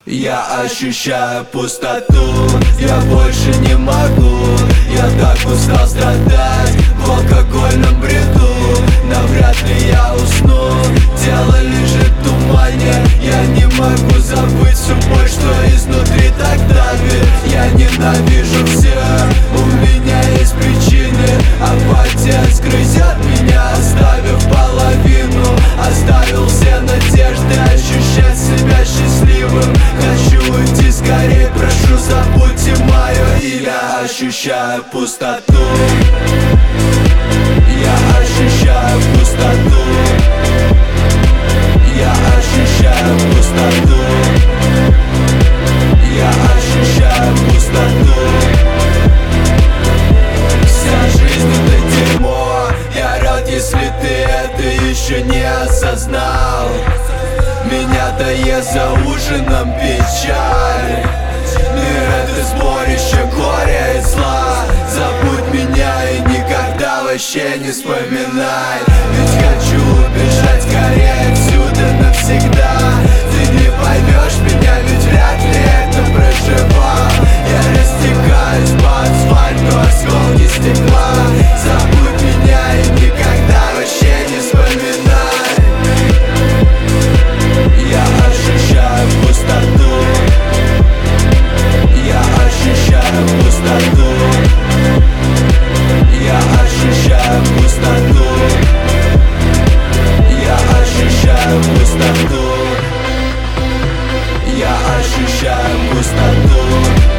Я ощущаю пустоту, я больше не могу. Я так устал страдать в алкогольном бреду. Навряд ли я усну, тело лежит в тумане. Я не могу забыть всю боль, что изнутри так давит. Я ненавижу всех, у меня есть причины. Апатия сгрызет меня, оставив половину. Оставил все надежды, ощущать себя счастливым. Хочу уйти скорее, прошу, забудьте мое имя. Ощущаю пустоту, я ощущаю пустоту. Я ощущаю пустоту, я ощущаю пустоту. Вся жизнь это дерьмо. Я рад, если ты это еще не осознал. Меня доест за ужином печаль. Мир это сборище горя и зла. Забудь меня и никогда вообще не вспоминай. Ведь хочу убежать скорее отсюда навсегда. Ты не поймешь меня, ведь вряд ли это проживал. Я растекаюсь по асфальту, осколки стекла. Забудь меня и никогда вообще не вспоминай. Я ощущаю пустоту, я ощущаю пустоту. Я ощущаю пустоту, я ощущаю пустоту. Я ощущаю пустоту.